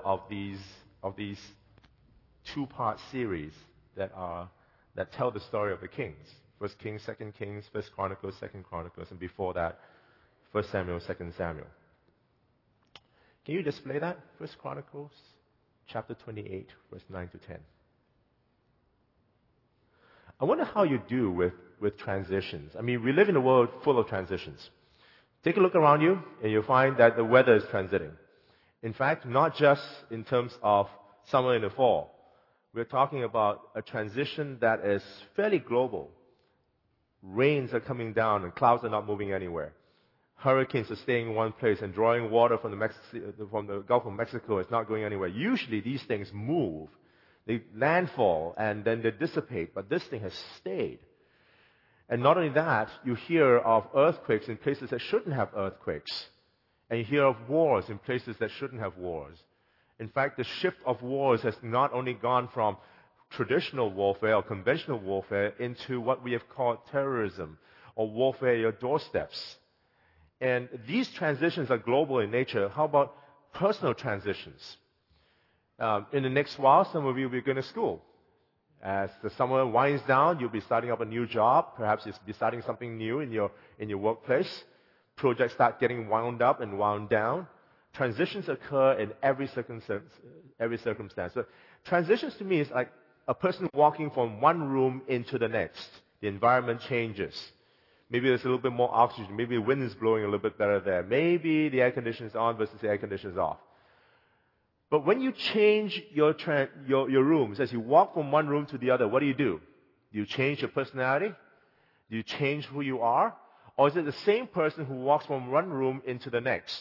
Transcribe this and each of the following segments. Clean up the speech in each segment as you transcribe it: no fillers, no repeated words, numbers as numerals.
of these two-part series that tell the story of the kings. First Kings, Second Kings, First Chronicles, Second Chronicles, and before that, First Samuel, Second Samuel. Can you display that? First Chronicles, chapter 28, verse 9 to 10. I wonder how you do with transitions. I mean, we live in a world full of transitions. Take a look around you, and you'll find that the weather is transiting. In fact, not just in terms of summer and the fall. We're talking about a transition that is fairly global. Rains are coming down and clouds are not moving anywhere. Hurricanes are staying in one place and drawing water from the Gulf of Mexico is not going anywhere. Usually these things move. They landfall and then they dissipate, but this thing has stayed. And not only that, you hear of earthquakes in places that shouldn't have earthquakes. And you hear of wars in places that shouldn't have wars. In fact, the shift of wars has not only gone from traditional warfare or conventional warfare into what we have called terrorism or warfare at your doorsteps. And these transitions are global in nature. How about personal transitions? In the next while, some of you will be going to school. As the summer winds down, you'll be starting up a new job. Perhaps you'll be starting something new in your workplace. Projects start getting wound up and wound down. Transitions occur in every circumstance. So transitions to me is like a person walking from one room into the next. The environment changes. Maybe there's a little bit more oxygen. Maybe the wind is blowing a little bit better there. Maybe the air conditioner is on versus the air conditioner is off. But when you change your rooms, as you walk from one room to the other, what do? Do you change your personality? Do you change who you are? Or is it the same person who walks from one room into the next?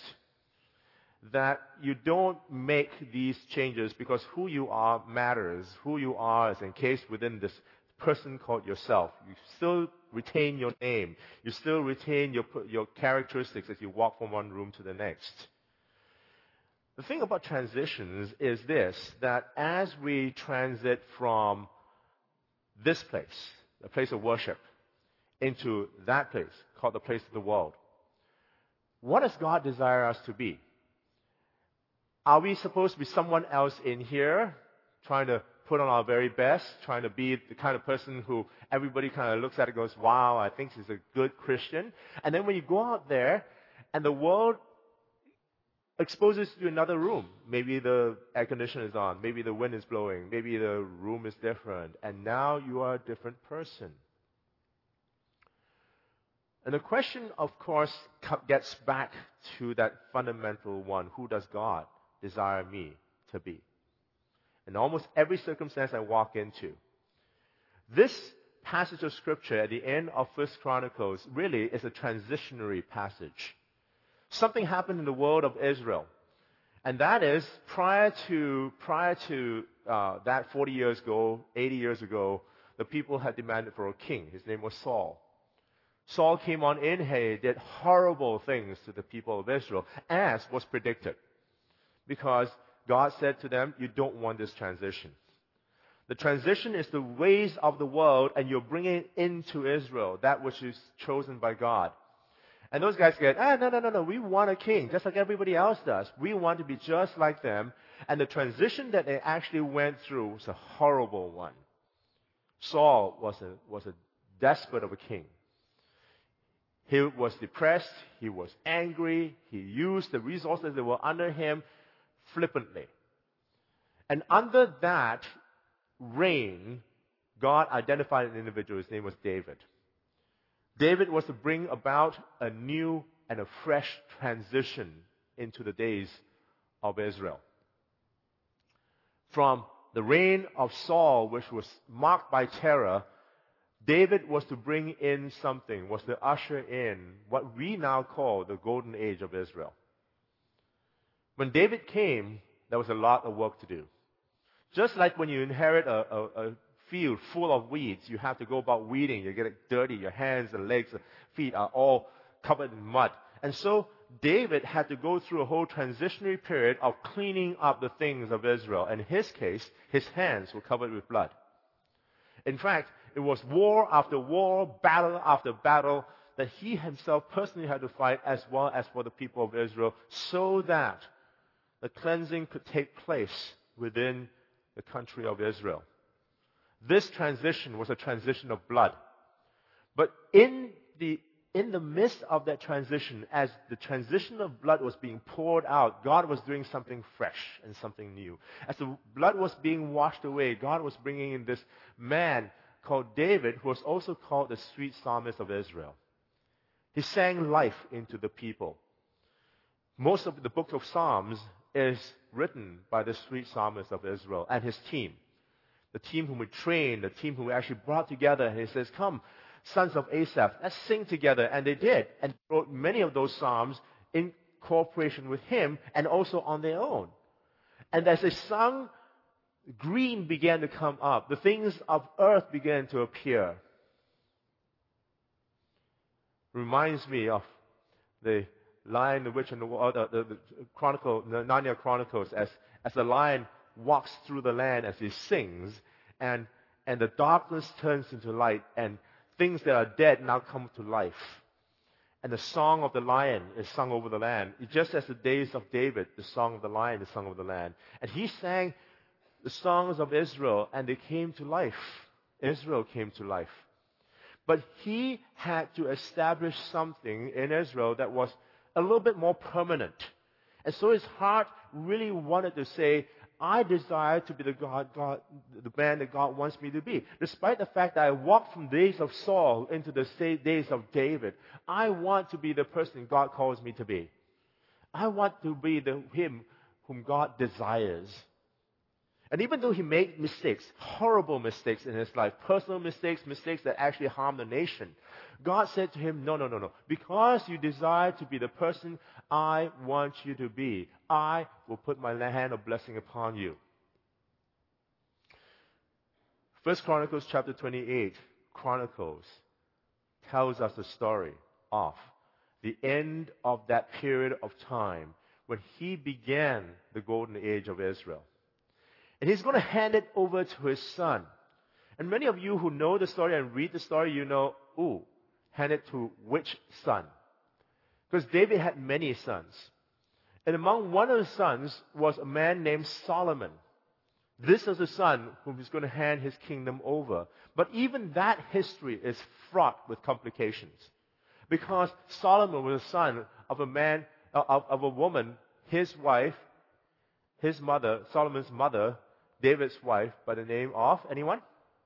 That you don't make these changes because who you are matters. Who you are is encased within this person called yourself. You still retain your name. You still retain your characteristics as you walk from one room to the next. The thing about transitions is this, that as we transit from this place, the place of worship, into that place, called the place of the world, what does God desire us to be? Are we supposed to be someone else in here, trying to put on our very best, trying to be the kind of person who everybody kind of looks at and goes, wow, I think he's a good Christian. And then when you go out there and the world exposes you to another room, maybe the air conditioner is on, maybe the wind is blowing, maybe the room is different, and now you are a different person. And the question, of course, gets back to that fundamental one. Who does God desire me to be? In almost every circumstance I walk into. This passage of Scripture at the end of First Chronicles really is a transitionary passage. Something happened in the world of Israel. And that is, prior to that 40 years ago, 80 years ago, the people had demanded for a king. His name was Saul. Saul came on in, he did horrible things to the people of Israel, as was predicted. Because God said to them, you don't want this transition. The transition is the ways of the world, and you're bringing into Israel that which is chosen by God. And those guys get, no, we want a king, just like everybody else does. We want to be just like them. And the transition that they actually went through was a horrible one. Saul was a despot of a king. He was depressed, he was angry, he used the resources that were under him flippantly. And under that reign, God identified an individual. His name was David. David was to bring about a new and a fresh transition into the days of Israel. From the reign of Saul, which was marked by terror, David was to bring in something, was to usher in what we now call the golden age of Israel. When David came, there was a lot of work to do. Just like when you inherit a field full of weeds, you have to go about weeding. You get it dirty. Your hands and legs and feet are all covered in mud. And so David had to go through a whole transitionary period of cleaning up the things of Israel. In his case, his hands were covered with blood. In fact, it was war after war, battle after battle, that he himself personally had to fight, as well as for the people of Israel, so that the cleansing could take place within the country of Israel. This transition was a transition of blood. But in the midst of that transition, as the transition of blood was being poured out, God was doing something fresh and something new. As the blood was being washed away, God was bringing in this man called David, who was also called the sweet psalmist of Israel. He sang life into the people. Most of the book of Psalms is written by the sweet psalmist of Israel and his team. The team whom we trained, the team who we actually brought together, and he says, come, sons of Asaph, let's sing together. And they did, and wrote many of those psalms in cooperation with him and also on their own. And as they sung, green began to come up. The things of earth began to appear. Reminds me of the Lion, the Witch, and the Narnia Chronicles, as the lion walks through the land as he sings, and the darkness turns into light, and things that are dead now come to life. And the song of the lion is sung over the land. Just as the days of David, the song of the lion is sung over the land. And he sang the songs of Israel, and they came to life. Israel came to life. But he had to establish something in Israel that was a little bit more permanent. And so his heart really wanted to say, I desire to be the man that God wants me to be. Despite the fact that I walked from days of Saul into the days of David, I want to be the person God calls me to be. I want to be him whom God desires. And even though he made mistakes, horrible mistakes in his life, personal mistakes, mistakes that actually harmed the nation, God said to him, no. Because you desire to be the person I want you to be, I will put my hand of blessing upon you. 1 Chronicles chapter 28 tells us the story of the end of that period of time when he began the golden age of Israel. And he's going to hand it over to his son. And many of you who know the story and read the story, you know, hand it to which son? Because David had many sons. And among one of the sons was a man named Solomon. This is the son whom he's going to hand his kingdom over. But even that history is fraught with complications. Because Solomon was the son of a man, of a woman, his wife, his mother, Solomon's mother, David's wife, by the name of, anyone?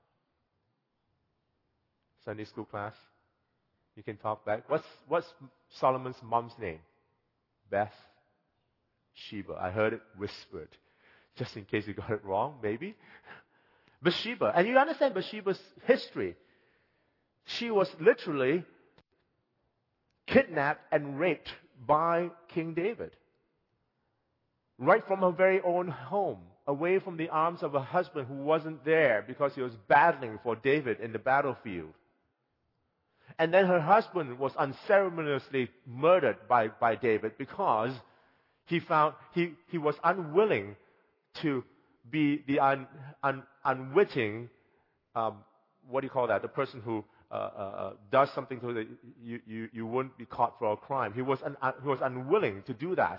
Sunday school class? You can talk back. What's Solomon's mom's name? Bathsheba. I heard it whispered. Just in case you got it wrong, maybe. Bathsheba. And you understand Bathsheba's history. She was literally kidnapped and raped by King David. Right from her very own home, away from the arms of a husband who wasn't there because he was battling for David in the battlefield. And then her husband was unceremoniously murdered by David because he was unwilling to be the unwitting, what do you call that? The person who does something so that you wouldn't be caught for a crime. He was unwilling to do that.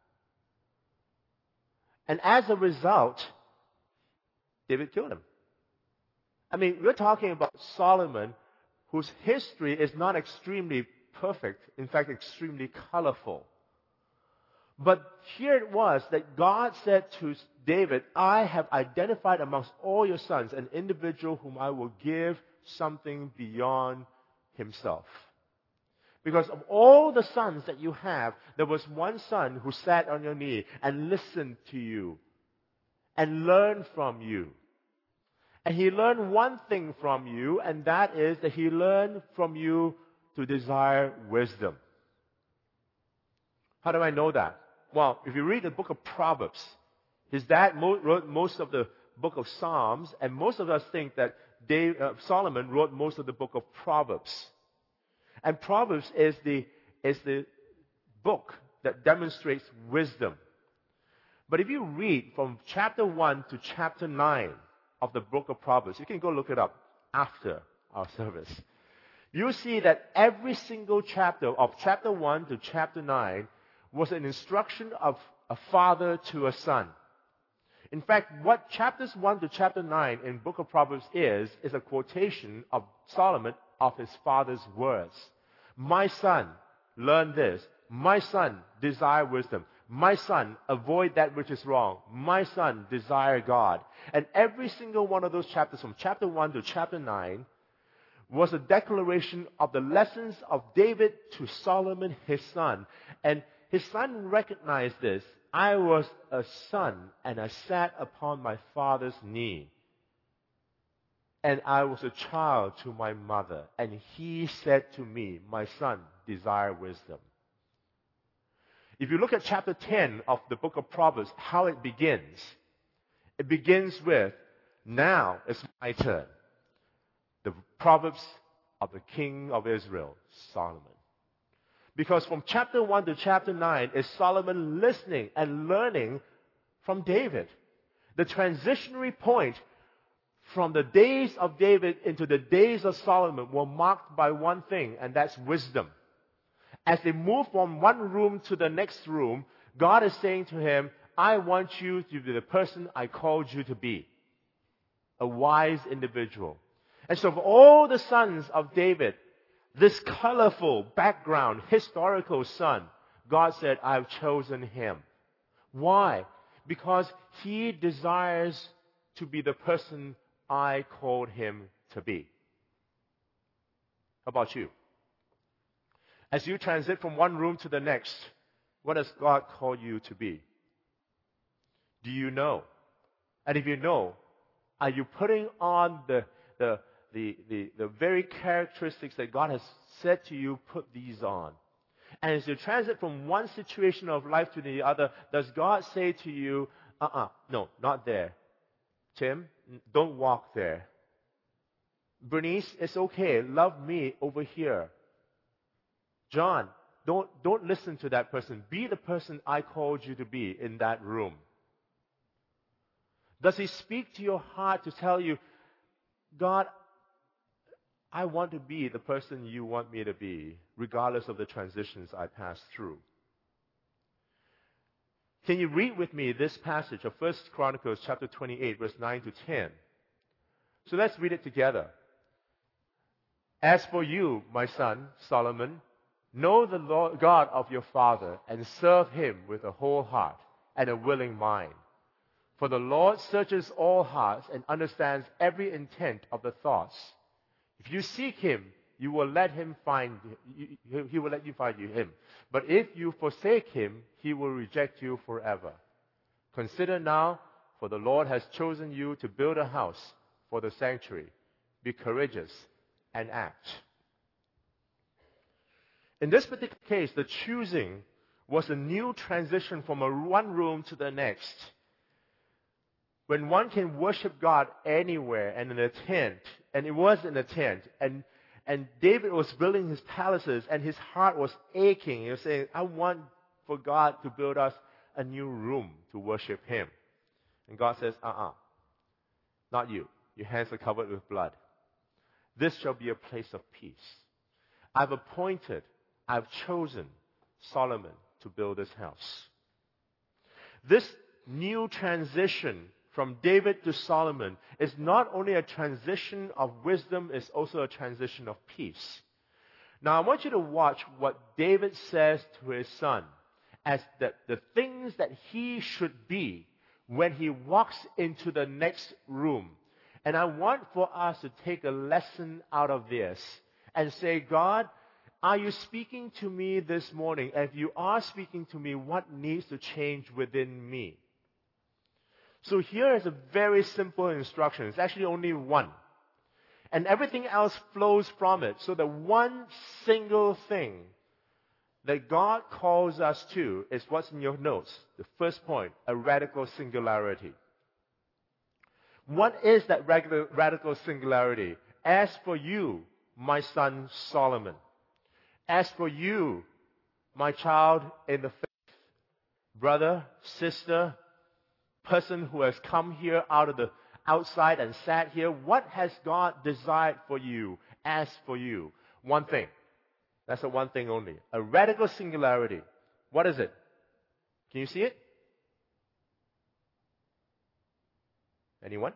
And as a result, David killed him. I mean, we're talking about Solomon, whose history is not extremely perfect, in fact, extremely colorful. But here it was that God said to David, I have identified amongst all your sons an individual whom I will give something beyond himself. Because of all the sons that you have, there was one son who sat on your knee and listened to you and learned from you. And he learned one thing from you, and that is that he learned from you to desire wisdom. How do I know that? Well, if you read the book of Proverbs, his dad wrote most of the book of Psalms, and most of us think that Solomon wrote most of the book of Proverbs. And Proverbs is the book that demonstrates wisdom. But if you read from chapter 1 to chapter 9 of the book of Proverbs, you can go look it up after our service. You'll see that every single chapter of chapter 1 to chapter 9 was an instruction of a father to a son. In fact, what chapters 1 to chapter 9 in book of Proverbs is a quotation of Solomon of his father's words. My son, learn this. My son, desire wisdom. My son, avoid that which is wrong. My son, desire God. And every single one of those chapters, from chapter 1 to chapter 9, was a declaration of the lessons of David to Solomon, his son. And his son recognized this. I was a son, and I sat upon my father's knee. And I was a child to my mother. And he said to me, my son, desire wisdom. If you look at chapter 10 of the book of Proverbs, how it begins with, now it's my turn. The Proverbs of the King of Israel, Solomon. Because from chapter 1 to chapter 9 is Solomon listening and learning from David. The transitionary point from the days of David into the days of Solomon were marked by one thing, and that's wisdom. As they move from one room to the next room, God is saying to him, I want you to be the person I called you to be. A wise individual. And so of all the sons of David, this colorful background, historical son, God said, I've chosen him. Why? Because he desires to be the person I called him to be. How about you? As you transit from one room to the next, what does God call you to be? Do you know? And if you know, are you putting on the very characteristics that God has said to you, put these on? And as you transit from one situation of life to the other, does God say to you, no, not there. Tim, don't walk there. Bernice, it's okay. Love me over here. John, don't listen to that person. Be the person I called you to be in that room. Does he speak to your heart to tell you, God, I want to be the person you want me to be, regardless of the transitions I pass through? Can you read with me this passage of 1 Chronicles chapter 28, verse 9 to 10? So let's read it together. As for you, my son, Solomon, know the Lord God of your father and serve him with a whole heart and a willing mind. For the Lord searches all hearts and understands every intent of the thoughts. If you seek him, he will let you find him. But if you forsake him, he will reject you forever. Consider now, for the Lord has chosen you to build a house for the sanctuary. Be courageous and act. In this particular case, the choosing was a new transition from one room to the next. When one can worship God anywhere and in a tent, and it was in a tent, and David was building his palaces, and his heart was aching. He was saying, I want for God to build us a new room to worship him. And God says, not you. Your hands are covered with blood. This shall be a place of peace. I've chosen Solomon to build this house. This new transition from David to Solomon is not only a transition of wisdom, it's also a transition of peace. Now, I want you to watch what David says to his son as the things that he should be when he walks into the next room. And I want for us to take a lesson out of this and say, God, are you speaking to me this morning? And if you are speaking to me, what needs to change within me? So here is a very simple instruction. It's actually only one. And everything else flows from it. So the one single thing that God calls us to is what's in your notes. The first point, a radical singularity. What is that radical singularity? As for you, my son Solomon. As for you, my child in the faith, brother, sister, person who has come here out of the outside and sat here, what has God desired for you? As for you, one thing. That's a one thing only. A radical singularity. What is it? Can you see it? Anyone?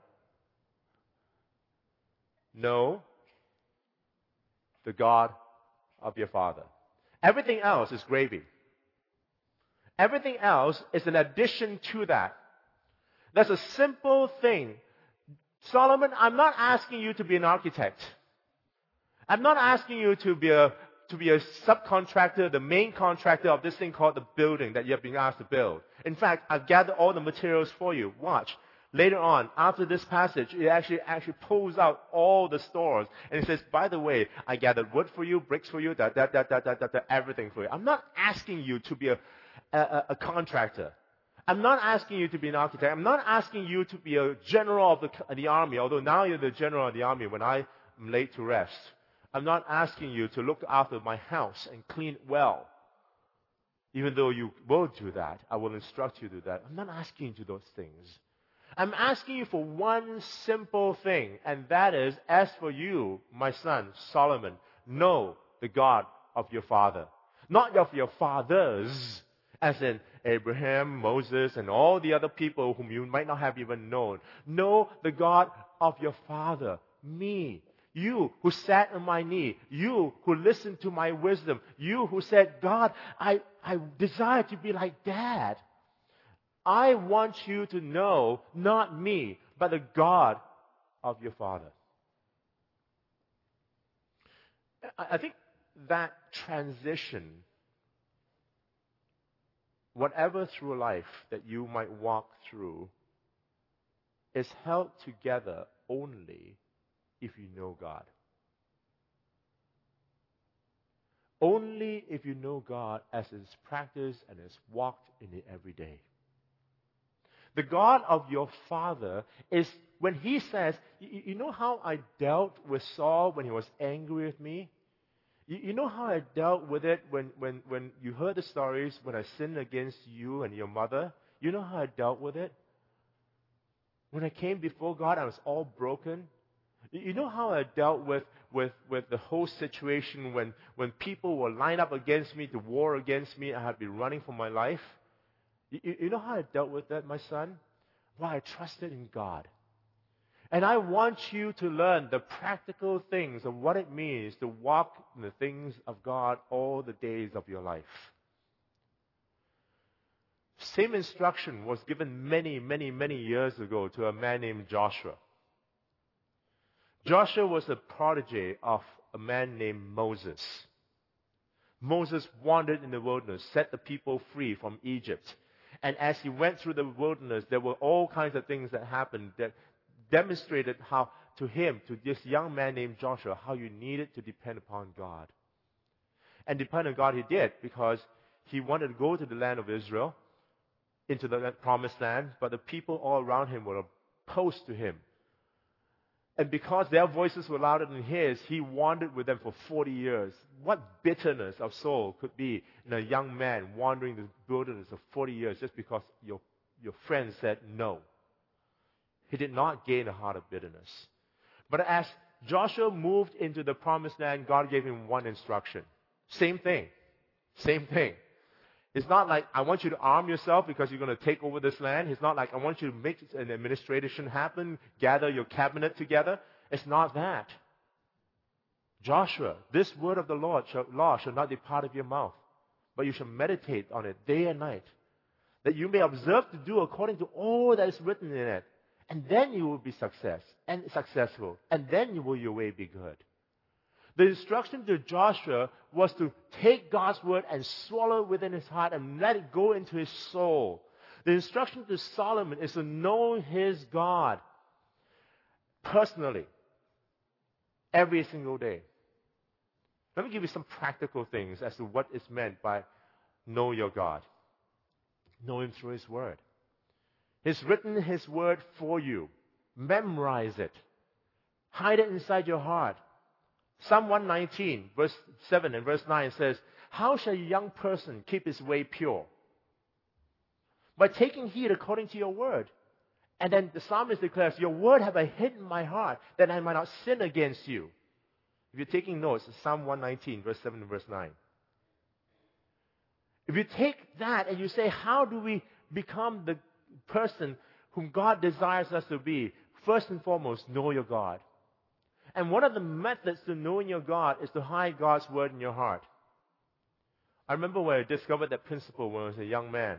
Know the God of your Father. Everything else is gravy. Everything else is an addition to that. That's a simple thing. Solomon, I'm not asking you to be an architect. I'm not asking you to be a subcontractor, the main contractor of this thing called the building that you have been asked to build. In fact, I've gathered all the materials for you. Watch. Later on, after this passage, it actually pulls out all the stores. And it says, by the way, I gathered wood for you, bricks for you, everything for you. I'm not asking you to be a contractor. I'm not asking you to be an architect. I'm not asking you to be a general of the army, although now you're the general of the army when I am laid to rest. I'm not asking you to look after my house and clean it well. Even though you will do that, I will instruct you to do that. I'm not asking you to do those things. I'm asking you for one simple thing, and that is, as for you, my son, Solomon, know the God of your father. Not of your fathers, as in Abraham, Moses, and all the other people whom you might not have even known. Know the God of your father, me. You who sat on my knee. You who listened to my wisdom. You who said, God, I desire to be like Dad. I want you to know, not me, but the God of your father. I think that transition, whatever through life that you might walk through, is held together only if you know God. Only if you know God as is practiced and is walked in it every day. The God of your father is, when he says, you know how I dealt with Saul when he was angry with me? You know how I dealt with it when you heard the stories when I sinned against you and your mother? You know how I dealt with it? When I came before God, I was all broken. You know how I dealt with the whole situation when people were lined up against me to war against me, I had been running for my life? You know how I dealt with that, my son? Well, I trusted in God. And I want you to learn the practical things of what it means to walk in the things of God all the days of your life. Same instruction was given many, many, many years ago to a man named Joshua. Joshua was a protege of a man named Moses. Moses wandered in the wilderness, set the people free from Egypt. And as he went through the wilderness, there were all kinds of things that happened that demonstrated how, to him, to this young man named Joshua, how you needed to depend upon God. And depend on God he did, because he wanted to go to the land of Israel, into the promised land, but the people all around him were opposed to him. And because their voices were louder than his, he wandered with them for 40 years. What bitterness of soul could be in a young man wandering the wilderness for 40 years just because your friend said no? He did not gain a heart of bitterness. But as Joshua moved into the promised land, God gave him one instruction. Same thing. Same thing. It's not like, I want you to arm yourself because you're going to take over this land. It's not like, I want you to make an administration happen, gather your cabinet together. It's not that. Joshua, this word of the Lord law shall not depart of your mouth, but you shall meditate on it day and night, that you may observe to do according to all that is written in it. And then you will be successful. And then will your way be good. The instruction to Joshua was to take God's word and swallow it within his heart and let it go into his soul. The instruction to Solomon is to know his God personally, every single day. Let me give you some practical things as to what is meant by know your God. Know him through his word. He's written his word for you. Memorize it. Hide it inside your heart. Psalm 119, verse 7 and verse 9 says, how shall a young person keep his way pure? By taking heed according to your word. And then the psalmist declares, your word have I hidden in my heart, that I might not sin against you. If you're taking notes, it's Psalm 119, verse 7 and verse 9. If you take that and you say, how do we become the person whom God desires us to be, first and foremost, know your God. And one of the methods to knowing your God is to hide God's word in your heart. I remember when I discovered that principle when I was a young man.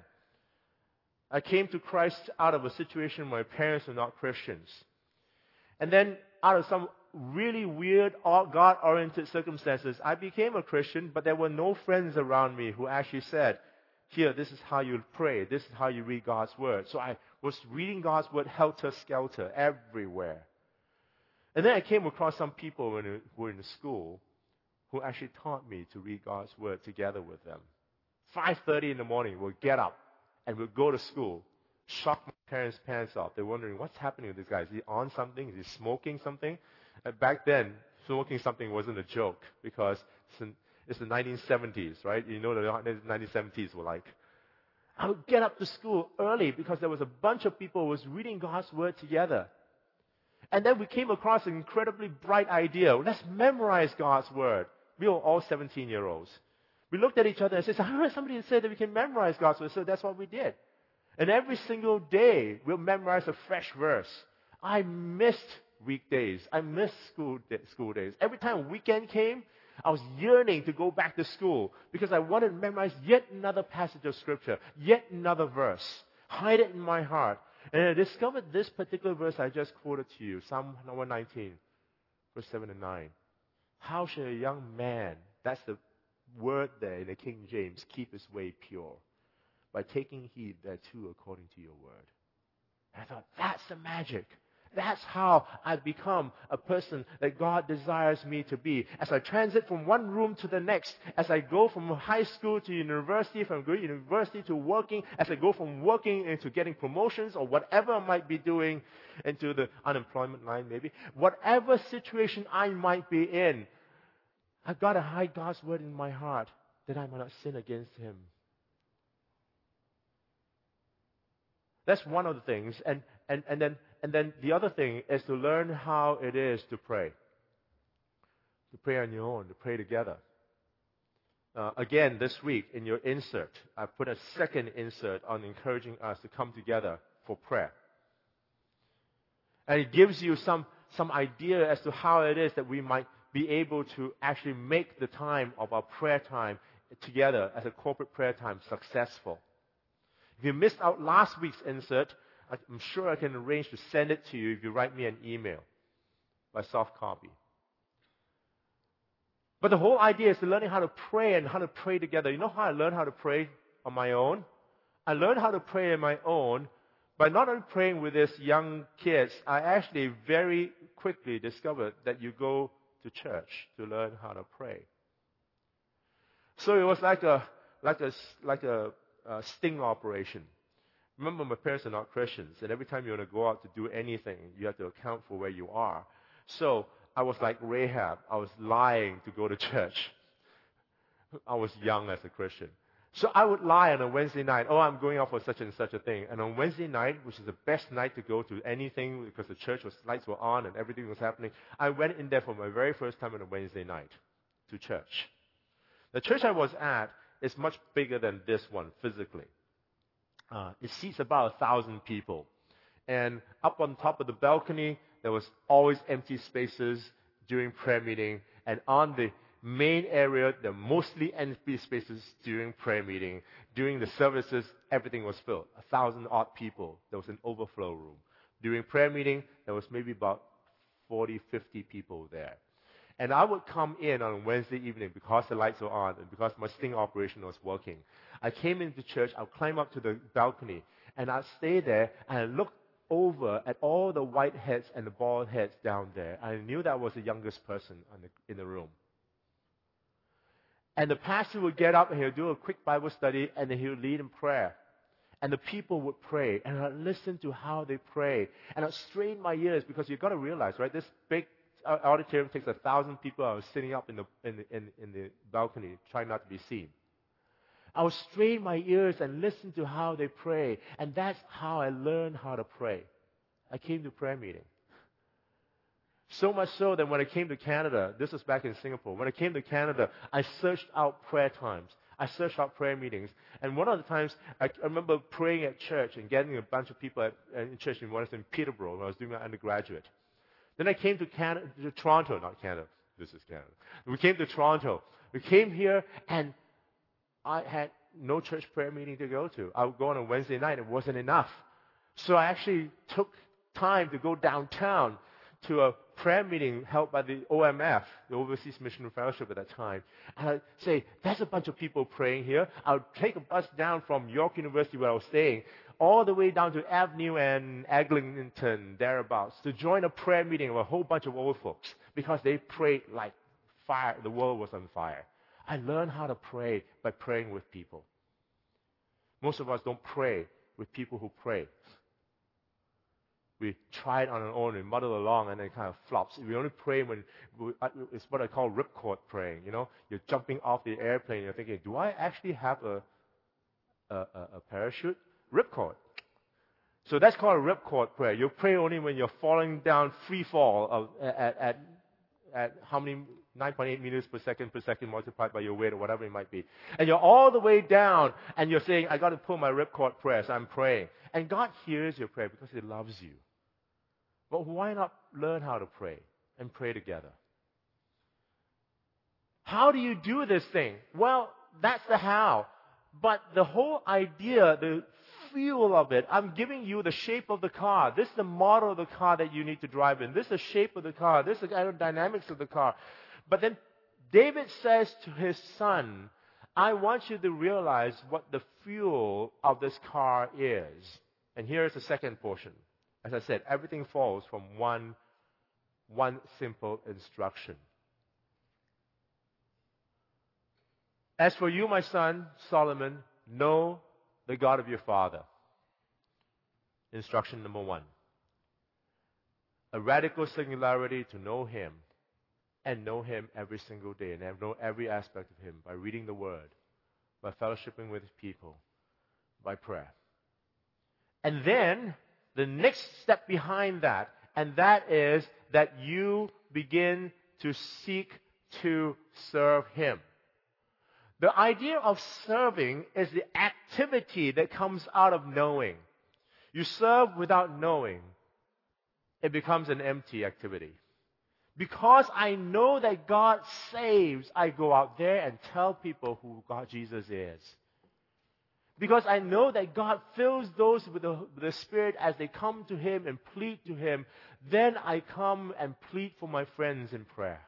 I came to Christ out of a situation where my parents were not Christians. And then out of some really weird, God-oriented circumstances, I became a Christian, but there were no friends around me who actually said, here, this is how you pray, this is how you read God's word. So I was reading God's word helter-skelter everywhere. And then I came across some people who were in school who actually taught me to read God's word together with them. 5:30 in the morning, we'll get up and we'll go to school, shock my parents' pants off. They're wondering, what's happening with this guy? Is he on something? Is he smoking something? And back then, smoking something wasn't a joke because it's the 1970s, right? You know what the 1970s were like. I would get up to school early because there was a bunch of people who was reading God's word together. And then we came across an incredibly bright idea. Let's memorize God's word. We were all 17-year-olds. We looked at each other and said, I heard somebody say that we can memorize God's word, so that's what we did. And every single day, we'll memorize a fresh verse. I missed weekdays. I missed school days. Every time weekend came, I was yearning to go back to school because I wanted to memorize yet another passage of Scripture, yet another verse, hide it in my heart. And I discovered this particular verse I just quoted to you, Psalm 119, verse 7 and 9. How shall a young man, that's the word there in the King James, keep his way pure? By taking heed thereto according to your word. And I thought, that's the magic. That's how I become a person that God desires me to be. As I transit from one room to the next, as I go from high school to university, from university to working, as I go from working into getting promotions or whatever I might be doing, into the unemployment line maybe, whatever situation I might be in, I've got to hide God's word in my heart that I might not sin against Him. That's one of the things. And then the other thing is to learn how it is to pray. To pray on your own, to pray together. Again, this week in your insert, I put a second insert on encouraging us to come together for prayer. And it gives you some idea as to how it is that we might be able to actually make the time of our prayer time together as a corporate prayer time successful. If you missed out last week's insert, I'm sure I can arrange to send it to you if you write me an email by soft copy. But the whole idea is to learning how to pray and how to pray together. You know how I learned how to pray on my own? I learned how to pray on my own by not only praying with these young kids. I actually very quickly discovered that you go to church to learn how to pray. So it was like a sting operation. Remember, my parents are not Christians, and every time you want to go out to do anything, you have to account for where you are. So I was like Rahab. I was lying to go to church. I was young as a Christian. So I would lie on a Wednesday night. Oh, I'm going out for such and such a thing. And on Wednesday night, which is the best night to go to anything because the church lights were on and everything was happening, I went in there for my very first time on a Wednesday night to church. The church I was at is much bigger than this one physically. It seats about 1,000 people. And up on top of the balcony, there was always empty spaces during prayer meeting. And on the main area, there were mostly empty spaces during prayer meeting. During the services, everything was filled. 1,000 odd people. There was an overflow room. During prayer meeting, there was maybe about 40, 50 people there. And I would come in on Wednesday evening because the lights were on and because my sting operation was working. I came into church, I would climb up to the balcony, and I'd stay there and I'd look over at all the white heads and the bald heads down there. I knew that I was the youngest person in the room. And the pastor would get up and he would do a quick Bible study and then he would lead in prayer. And the people would pray and I'd listen to how they pray. And I'd strain my ears because you've got to realize, right, this big auditorium takes 1,000 people. I was sitting up in the balcony trying not to be seen. I would strain my ears and listen to how they pray. And that's how I learned how to pray. I came to prayer meeting. So much so that when I came to Canada, this was back in Singapore, when I came to Canada, I searched out prayer times. I searched out prayer meetings. And one of the times, I remember praying at church and getting a bunch of people in church in Peterborough when I was doing my undergraduate. Then I came to Toronto, not Canada. This is Canada. We came to Toronto. We came here, and I had no church prayer meeting to go to. I would go on a Wednesday night. It wasn't enough. So I actually took time to go downtown to a prayer meeting held by the OMF, the Overseas Mission Fellowship at that time. And I'd say, there's a bunch of people praying here. I'll take a bus down from York University where I was staying, all the way down to Avenue and Eglinton, thereabouts, to join a prayer meeting of a whole bunch of old folks because they prayed like fire. The world was on fire. I learned how to pray by praying with people. Most of us don't pray with people who pray. We try it on our own and muddle along, and then it kind of flops. We only pray when it's what I call ripcord praying. You know, you're jumping off the airplane. You're thinking, do I actually have a parachute? Ripcord. So that's called a ripcord prayer. You pray only when you're falling down free fall at how many 9.8 meters per second multiplied by your weight or whatever it might be. And you're all the way down, and you're saying, I got to pull my ripcord prayer, so I'm praying. And God hears your prayer because He loves you. But why not learn how to pray and pray together? How do you do this thing? Well, that's the how. But the whole idea, the feel of it, I'm giving you the shape of the car. This is the model of the car that you need to drive in. This is the shape of the car. This is the aerodynamics of the car. But then David says to his son, I want you to realize what the fuel of this car is. And here is the second portion. As I said, everything falls from one simple instruction. As for you, my son, Solomon, know the God of your father. Instruction number 1. A radical singularity to know Him and know Him every single day and know every aspect of Him by reading the Word, by fellowshipping with people, by prayer. And then the next step behind that, and that is that you begin to seek to serve Him. The idea of serving is the activity that comes out of knowing. You serve without knowing, it becomes an empty activity. Because I know that God saves, I go out there and tell people who God Jesus is. Because I know that God fills those with the Spirit as they come to Him and plead to Him, then I come and plead for my friends in prayer.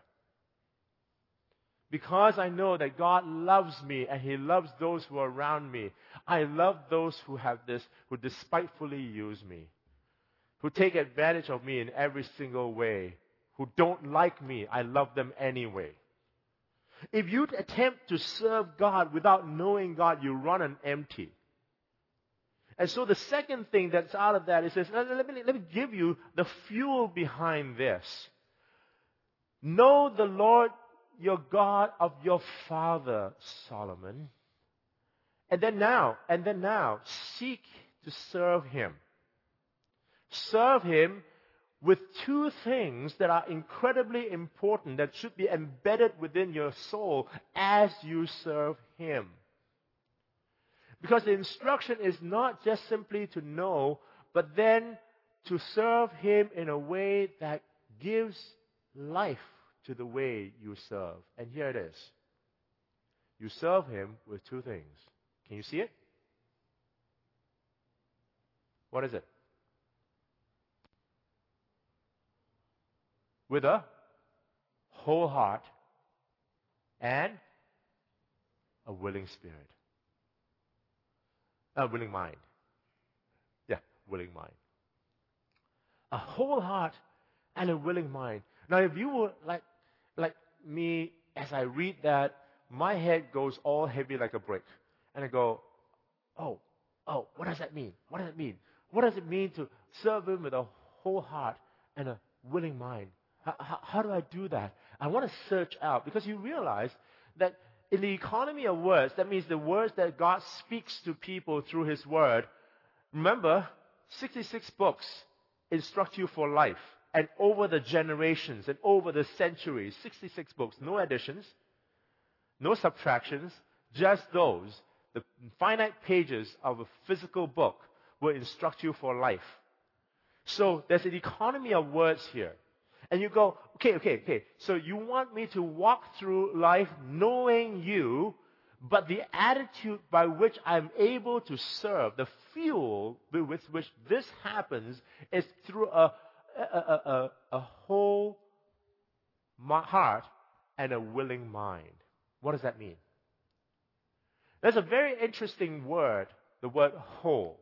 Because I know that God loves me and He loves those who are around me. I love those who have this, who despitefully use me, who take advantage of me in every single way, who don't like me. I love them anyway. If you attempt to serve God without knowing God, you run on empty. And so the second thing that's out of that is this. Let me give you the fuel behind this. Know the Lord your God of your father, Solomon. And then now, seek to serve Him. Serve Him with two things that are incredibly important that should be embedded within your soul as you serve Him. Because the instruction is not just simply to know, but then to serve Him in a way that gives life to the way you serve. And here it is. You serve Him with two things. Can you see it? What is it? With a whole heart and a willing spirit. A willing mind. Yeah, willing mind. A whole heart and a willing mind. Now, if you were like me, as I read that, my head goes all heavy like a brick. And I go, oh, what does that mean? What does it mean? What does it mean to serve Him with a whole heart and a willing mind? How do I do that? I want to search out, because you realize that in the economy of words, that means the words that God speaks to people through His Word. Remember, 66 books instruct you for life. And over the generations and over the centuries, 66 books, no additions, no subtractions, just those, the finite pages of a physical book will instruct you for life. So there's an economy of words here. And you go, okay. So you want me to walk through life knowing you, but the attitude by which I'm able to serve, the fuel with which this happens, is through a whole heart and a willing mind. What does that mean? There's a very interesting word, the word whole.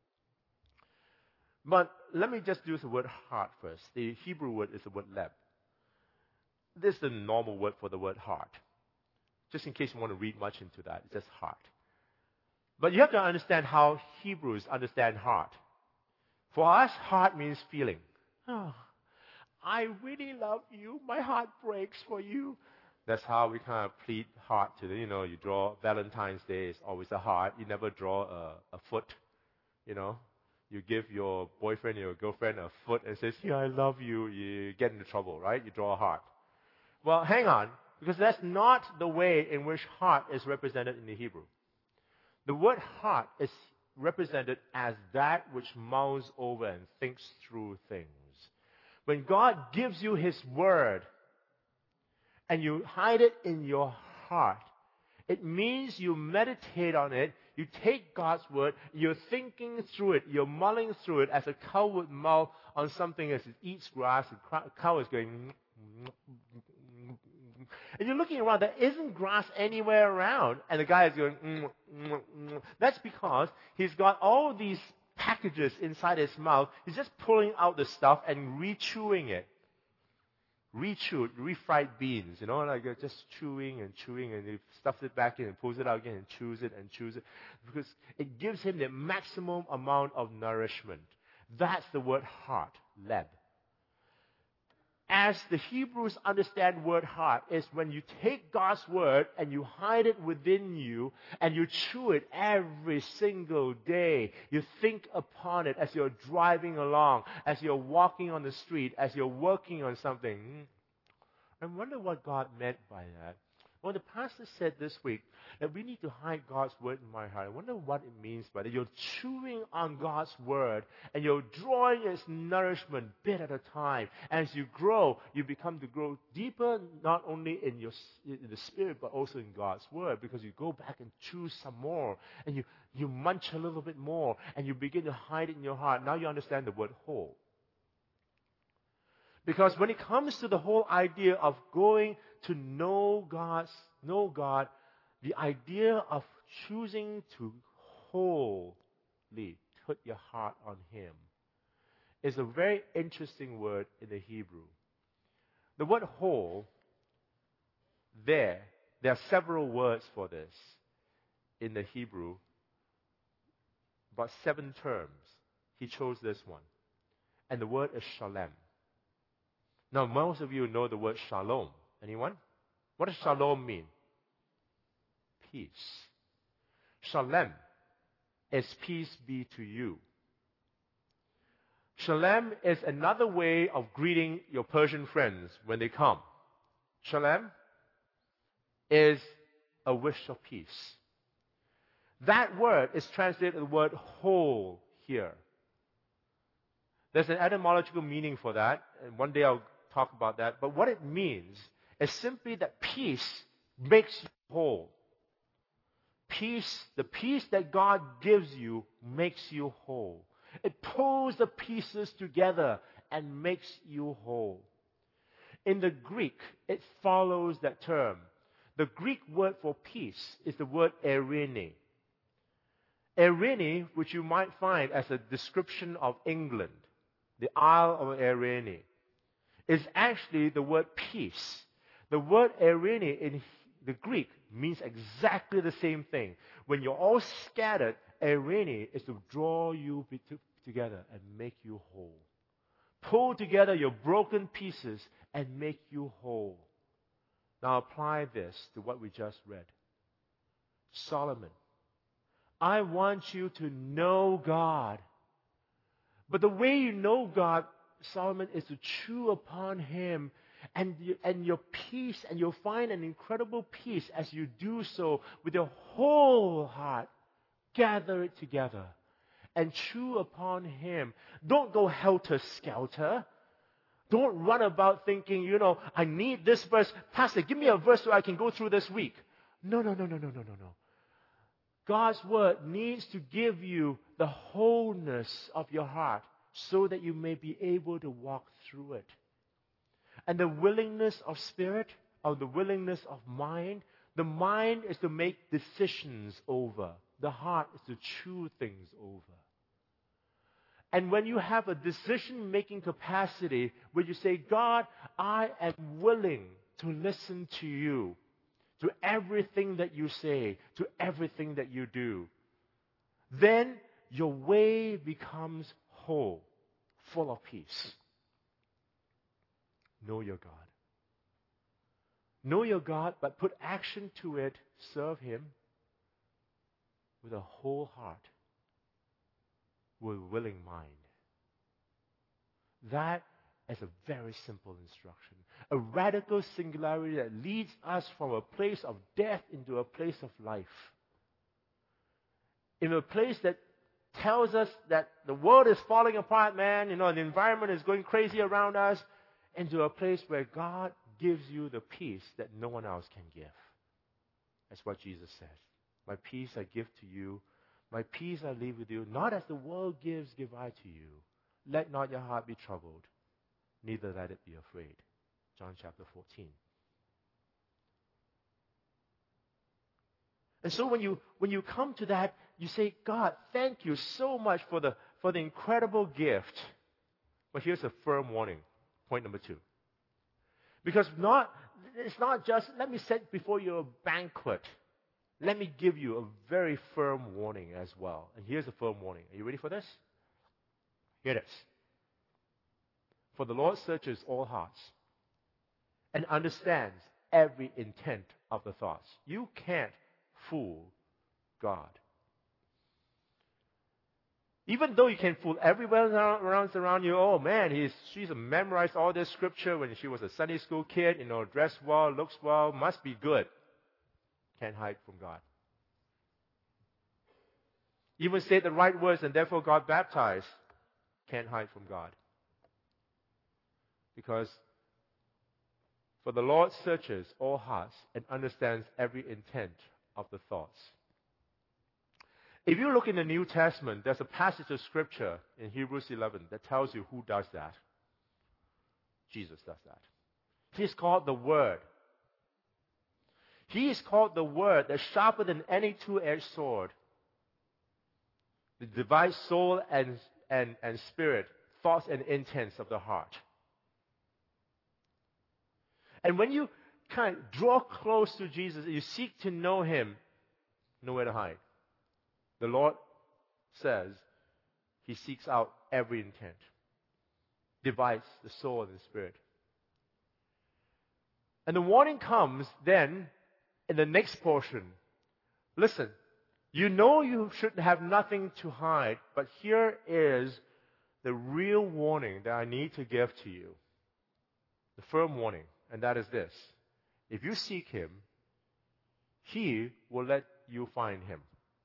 But let me just use the word heart first. The Hebrew word is the word leb. This is the normal word for the word heart. Just in case you want to read much into that, it's just heart. But you have to understand how Hebrews understand heart. For us, heart means feeling. Oh, I really love you. My heart breaks for you. That's how we kind of plead heart to you draw Valentine's Day, it's always a heart. You never draw a foot, You give your boyfriend or your girlfriend a foot and says, I love you. You get into trouble, right? You draw a heart. Well, hang on, because that's not the way in which heart is represented in the Hebrew. The word heart is represented as that which mulls over and thinks through things. When God gives you His word and you hide it in your heart, it means you meditate on it, you take God's word, you're thinking through it, you're mulling through it as a cow would mull on something as it eats grass. The cow is going, and you're looking around, there isn't grass anywhere around, and the guy is going, That's because he's got all these packages inside his mouth. He's just pulling out the stuff and re-chewing it. Re-chewed, refried beans, like just chewing, and he stuffs it back in and pulls it out again and chews it, because it gives him the maximum amount of nourishment. That's the word heart, leb. As the Hebrews understand word heart, is when you take God's word and you hide it within you and you chew it every single day. You think upon it as you're driving along, as you're walking on the street, as you're working on something. I wonder what God meant by that. Well, the pastor said this week that we need to hide God's word in my heart. I wonder what it means by that. You're chewing on God's word and you're drawing its nourishment bit at a time. As you grow, you become to grow deeper, not only in the spirit, but also in God's word, because you go back and chew some more and you munch a little bit more and you begin to hide it in your heart. Now you understand the word whole. Because when it comes to the whole idea of going to know God, the idea of choosing to wholly put your heart on Him is a very interesting word in the Hebrew. The word whole, there are several words for this in the Hebrew, about 7 terms. He chose this one. And the word is shalem. Now, most of you know the word shalom. Anyone? What does shalom mean? Peace. Shalem is peace be to you. Shalem is another way of greeting your Persian friends when they come. Shalem is a wish of peace. That word is translated the word whole here. There's an etymological meaning for that, and one day I'll talk about that. But what it means is simply that peace makes you whole. Peace, the peace that God gives you makes you whole. It pulls the pieces together and makes you whole. In the Greek, it follows that term. The Greek word for peace is the word eirene. Eirene, which you might find as a description of England, the Isle of Eirene, is actually the word peace. The word eirene in the Greek means exactly the same thing. When you're all scattered, eirene is to draw you together and make you whole. Pull together your broken pieces and make you whole. Now apply this to what we just read. Solomon, I want you to know God. But the way you know God, Solomon, is to chew upon Him And your peace, and you'll find an incredible peace as you do so with your whole heart. Gather it together and chew upon Him. Don't go helter-skelter. Don't run about thinking, I need this verse. Pastor, give me a verse so I can go through this week. No. God's Word needs to give you the wholeness of your heart so that you may be able to walk through it. And the willingness of spirit, or the willingness of mind, the mind is to make decisions over. The heart is to chew things over. And when you have a decision-making capacity where you say, God, I am willing to listen to you, to everything that you say, to everything that you do, then your way becomes whole, full of peace. Know your God. Know your God, but put action to it. Serve Him with a whole heart, with a willing mind. That is a very simple instruction. A radical singularity that leads us from a place of death into a place of life. In a place that tells us that the world is falling apart, man, the environment is going crazy around us, into a place where God gives you the peace that no one else can give. That's what Jesus says. My peace I give to you. My peace I leave with you. Not as the world gives, give I to you. Let not your heart be troubled, neither let it be afraid. John chapter 14. And so when you come to that, you say, God, thank you so much for the incredible gift. But here's a firm warning. Point number 2. Because it's not just, let me set before you a banquet. Let me give you a very firm warning as well. And here's a firm warning. Are you ready for this? Here it is. For the Lord searches all hearts and understands every intent of the thoughts. You can't fool God. Even though you can fool everyone around you, oh man, she's memorized all this scripture when she was a Sunday school kid, dressed well, looks well, must be good. Can't hide from God. Even said the right words and therefore got baptized. Can't hide from God. Because for the Lord searches all hearts and understands every intent of the thoughts. If you look in the New Testament, there's a passage of Scripture in Hebrews 11 that tells you who does that. Jesus does that. He's called the Word. He is called the Word that's sharper than any two-edged sword. It divides soul and spirit, thoughts and intents of the heart. And when you kind of draw close to Jesus, you seek to know Him, nowhere to hide. The Lord says He seeks out every intent, divides the soul and the spirit. And the warning comes then in the next portion. Listen, you should have nothing to hide, but here is the real warning that I need to give to you. The firm warning, and that is this. If you seek Him, He will let you find Him.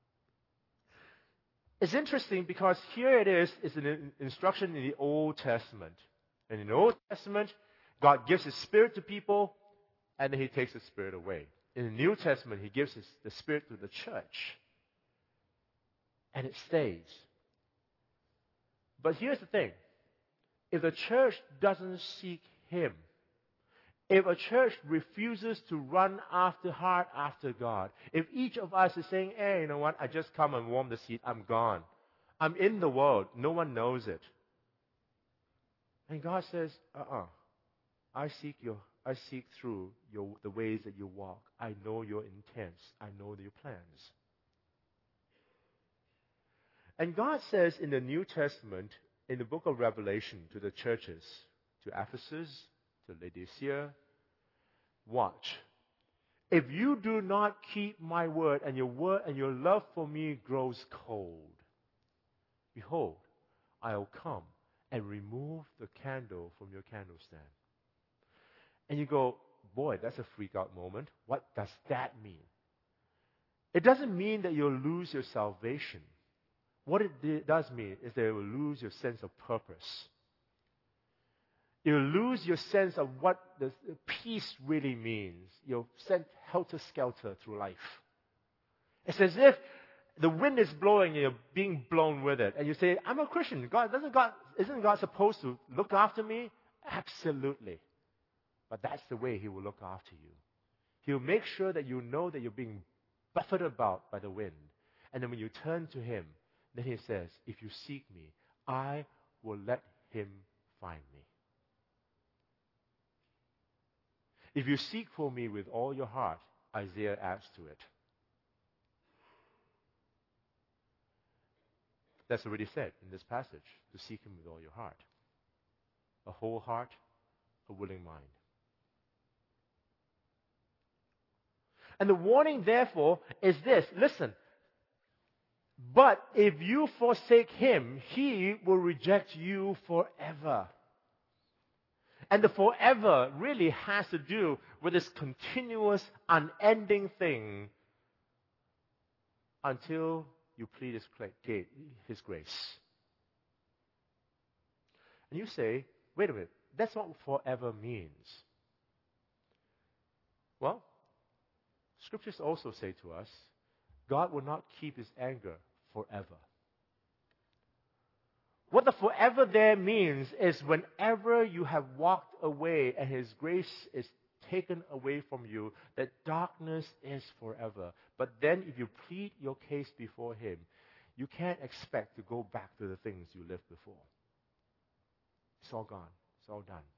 It's interesting because here it is, it's an instruction in the Old Testament. And in the Old Testament, God gives His Spirit to people, and then He takes His Spirit away. In the New Testament, He gives the Spirit to the church. And it stays. But here's the thing. If the church doesn't seek Him, if a church refuses to run hard after God, if each of us is saying, hey, you know what, I just come and warm the seat, I'm gone. I'm in the world, no one knows it. And God says, I seek through the ways that you walk. I know your intents. I know your plans. And God says in the New Testament, in the book of Revelation, to the churches, to Ephesus, to Laodicea, watch. If you do not keep my word and your love for me grows cold, behold, I will come and remove the candle from your candlestand. And you go, boy, that's a freak out moment. What does that mean? It doesn't mean that you'll lose your salvation. What it does mean is that you will lose your sense of purpose. You'll lose your sense of what the peace really means. You'll sent helter-skelter through life. It's as if the wind is blowing and you're being blown with it. And you say, I'm a Christian. Isn't God supposed to look after me? Absolutely. But that's the way He will look after you. He'll make sure that you know that you're being buffeted about by the wind. And then when you turn to Him, then He says, if you seek me, I will let Him find me. If you seek for me with all your heart, Isaiah adds to it. That's already said in this passage, to seek Him with all your heart. A whole heart, a willing mind. And the warning, therefore, is this. Listen. But if you forsake Him, He will reject you forever. And the forever really has to do with this continuous, unending thing until you plead His grace. And you say, wait a minute, that's what forever means. Well, Scriptures also say to us, God will not keep His anger forever. What the forever there means is whenever you have walked away and His grace is taken away from you, that darkness is forever. But then if you plead your case before Him, you can't expect to go back to the things you lived before. It's all gone. It's all done.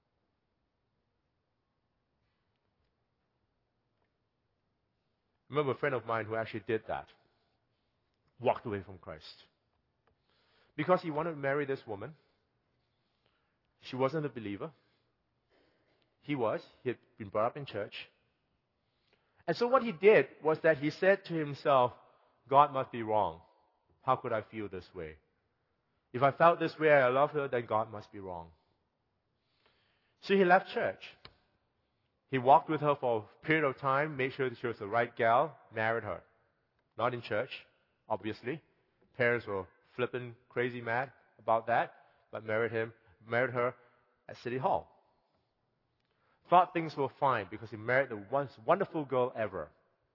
I remember a friend of mine who actually did that. Walked away from Christ. Because he wanted to marry this woman. She wasn't a believer. He was. He had been brought up in church. And so what he did was that he said to himself, God must be wrong. How could I feel this way? If I felt this way, I love her, then God must be wrong. So he left church. He walked with her for a period of time, made sure that she was the right gal, married her. Not in church, obviously. Parents were flipping crazy mad about that, but married her at City Hall. Thought things were fine because he married the most wonderful girl ever.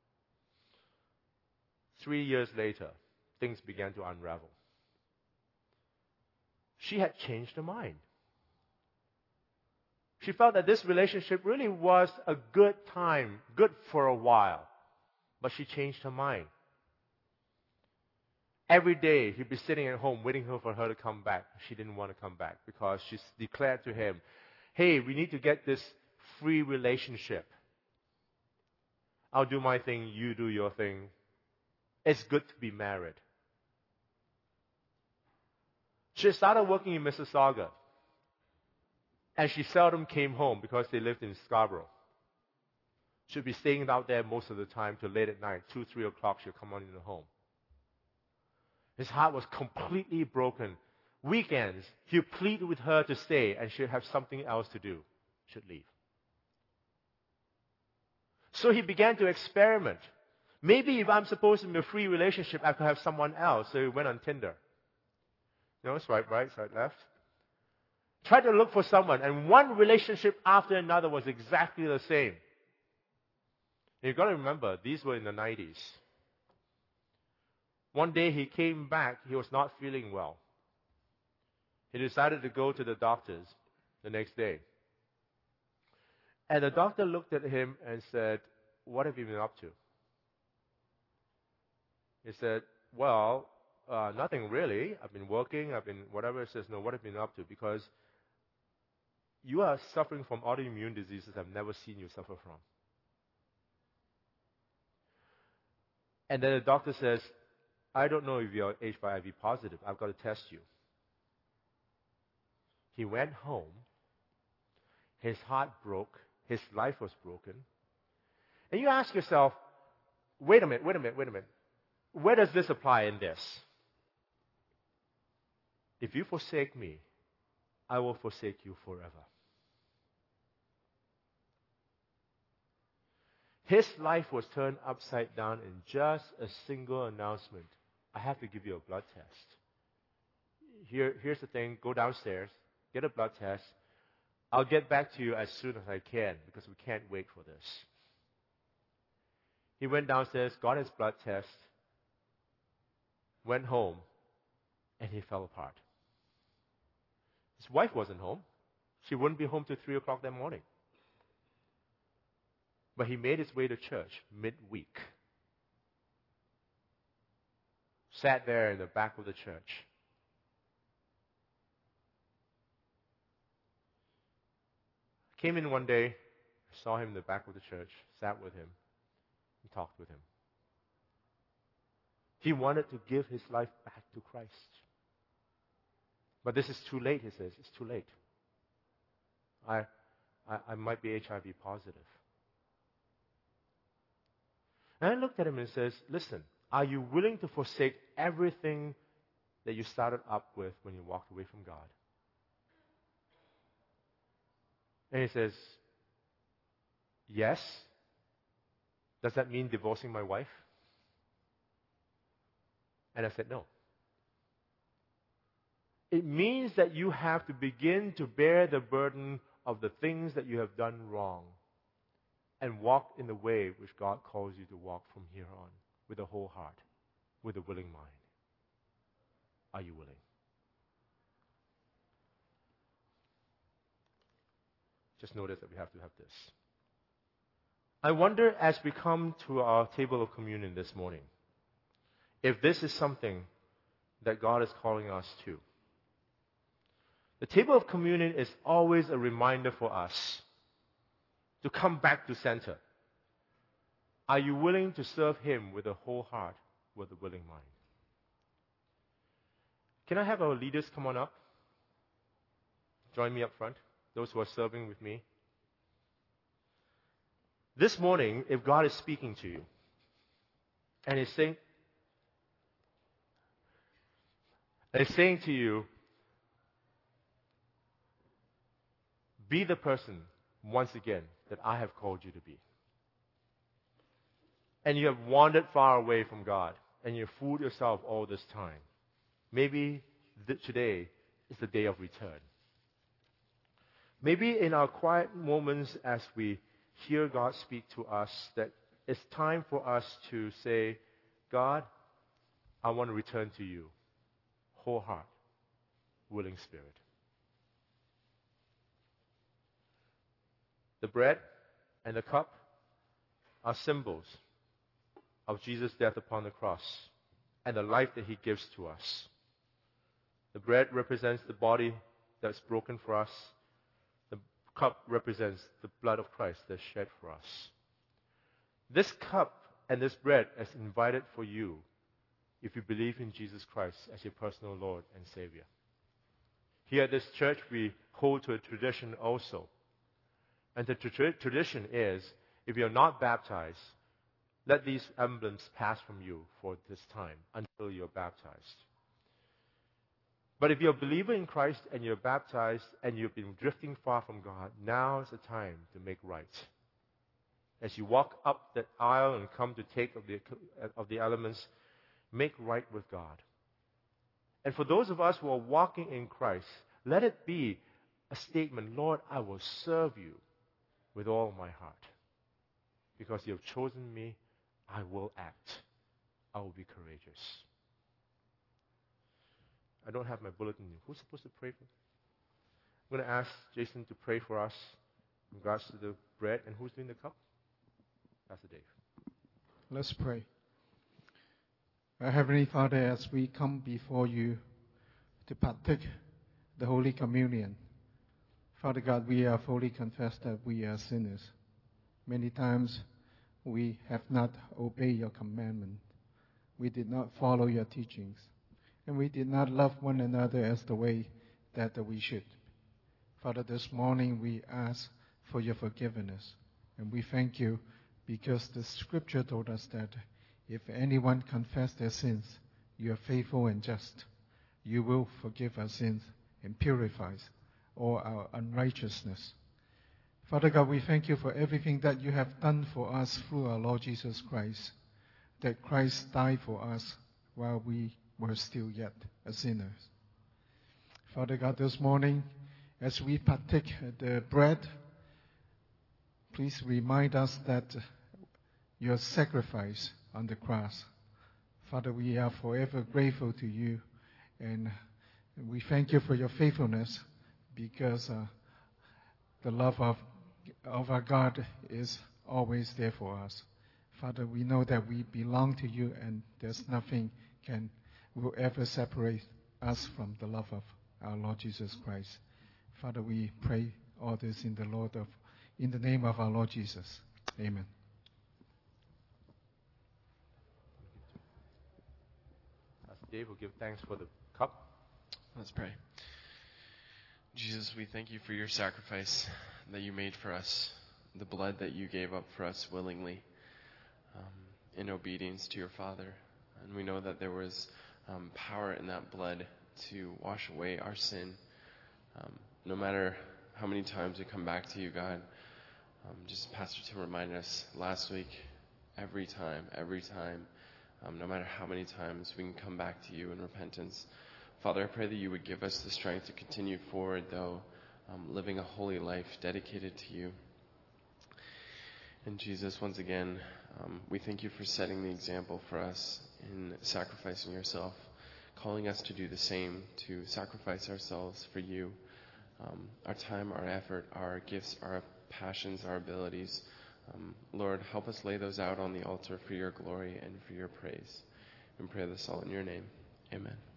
3 years later, things began to unravel. She had changed her mind. She felt that this relationship really was a good time, good for a while. But she changed her mind. Every day, he'd be sitting at home waiting for her to come back. She didn't want to come back because she declared to him, hey, we need to get this free relationship. I'll do my thing, you do your thing. It's good to be married. She started working in Mississauga. And she seldom came home because they lived in Scarborough. She'd be staying out there most of the time till late at night, 2, 3 o'clock, she'd come on into home. His heart was completely broken. Weekends, he'd plead with her to stay and she'd have something else to do. She'd leave. So he began to experiment. Maybe if I'm supposed to be in a free relationship, I could have someone else. So he went on Tinder. Swipe right, swipe left. Tried to look for someone, and one relationship after another was exactly the same. And you've got to remember, these were in the 90s. One day he came back, he was not feeling well. He decided to go to the doctors the next day. And the doctor looked at him and said, what have you been up to? He said, well, nothing really. I've been working, I've been whatever. He says, no, what have you been up to? Because you are suffering from autoimmune diseases I've never seen you suffer from. And then the doctor says, I don't know if you're HIV positive. I've got to test you. He went home. His heart broke. His life was broken. And you ask yourself, wait a minute. Where does this apply in this? If you forsake me, I will forsake you forever. His life was turned upside down in just a single announcement. I have to give you a blood test. Here's the thing. Go downstairs, get a blood test. I'll get back to you as soon as I can because we can't wait for this. He went downstairs, got his blood test, went home, and he fell apart. His wife wasn't home. She wouldn't be home till 3 o'clock that morning. But he made his way to church midweek. Sat there in the back of the church. Came in one day, saw him in the back of the church, sat with him, and talked with him. He wanted to give his life back to Christ. But this is too late, he says. It's too late. I might be HIV positive. And I looked at him and says, listen, are you willing to forsake everything that you started up with when you walked away from God? And he says, yes. Does that mean divorcing my wife? And I said, no. It means that you have to begin to bear the burden of the things that you have done wrong and walk in the way which God calls you to walk from here on with a whole heart, with a willing mind. Are you willing? Just notice that we have to have this. I wonder as we come to our table of communion this morning, if this is something that God is calling us to. The table of communion is always a reminder for us to come back to center. Are you willing to serve Him with a whole heart, with a willing mind? Can I have our leaders come on up? Join me up front, those who are serving with me. This morning, if God is speaking to you, and He's saying to you, be the person, once again, that I have called you to be. And you have wandered far away from God, and you've fooled yourself all this time. Maybe today is the day of return. Maybe in our quiet moments as we hear God speak to us, that it's time for us to say, God, I want to return to you. Whole heart, willing spirit. The bread and the cup are symbols of Jesus' death upon the cross and the life that He gives to us. The bread represents the body that's broken for us. The cup represents the blood of Christ that's shed for us. This cup and this bread is invited for you if you believe in Jesus Christ as your personal Lord and Savior. Here at this church, we hold to a tradition also. And the tradition is, if you're not baptized, let these emblems pass from you for this time until you're baptized. But if you're a believer in Christ and you're baptized and you've been drifting far from God, now is the time to make right. As you walk up that aisle and come to take of the elements, make right with God. And for those of us who are walking in Christ, let it be a statement, Lord, I will serve you with all my heart. Because you have chosen me, I will act. I will be courageous. I don't have my bulletin. Who's supposed to pray for? I'm going to ask Jason to pray for us in regards to the bread. And who's doing the cup? Pastor Dave. Let's pray. Our Heavenly Father, as we come before you to partake the Holy Communion, Father God, we have fully confessed that we are sinners. Many times we have not obeyed your commandment. We did not follow your teachings. And we did not love one another as the way that we should. Father, this morning we ask for your forgiveness. And we thank you because the scripture told us that if anyone confess their sins, you are faithful and just. You will forgive our sins and purify all our unrighteousness. Father God, we thank you for everything that you have done for us through our Lord Jesus Christ, that Christ died for us while we were still yet sinners. Father God, this morning, as we partake the bread, please remind us that your sacrifice on the cross. Father, we are forever grateful to you, and we thank you for your faithfulness, because the love of our God is always there for us. Father, we know that we belong to you, and there's nothing will ever separate us from the love of our Lord Jesus Christ. Father, we pray all this in the name of our Lord Jesus. Amen. Dave will give thanks for the cup. Let's pray. Jesus, we thank you for your sacrifice that you made for us, the blood that you gave up for us willingly, in obedience to your Father. And we know that there was power in that blood to wash away our sin. No matter how many times we come back to you, God, just Pastor Tim reminded us last week, every time, no matter how many times we can come back to you in repentance. Father, I pray that you would give us the strength to continue forward, though, living a holy life dedicated to you. And Jesus, once again, we thank you for setting the example for us in sacrificing yourself, calling us to do the same, to sacrifice ourselves for you, our time, our effort, our gifts, our passions, our abilities. Lord, help us lay those out on the altar for your glory and for your praise. And pray this all in your name. Amen.